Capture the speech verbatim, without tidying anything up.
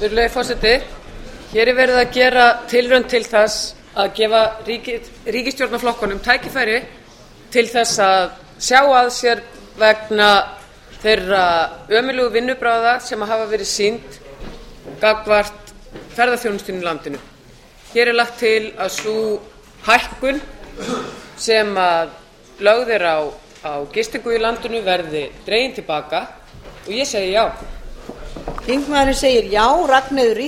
Virðulegi forseti, hér er verið að gera tilraun til þess að gefa ríki, ríkisstjórnarflokkunum tækifæri til þess að sjá að sér vegna þeirra ömurlegu vinnubragða sem hafa verið sýnd gagnvart ferðaþjónustunni í landinu. Hér er lagt til að sú hækkun sem að lögð er á, á gistingu í landinu verði dregin til baka og ég segi já. Þingmaðurinn segir já. Ragnheiður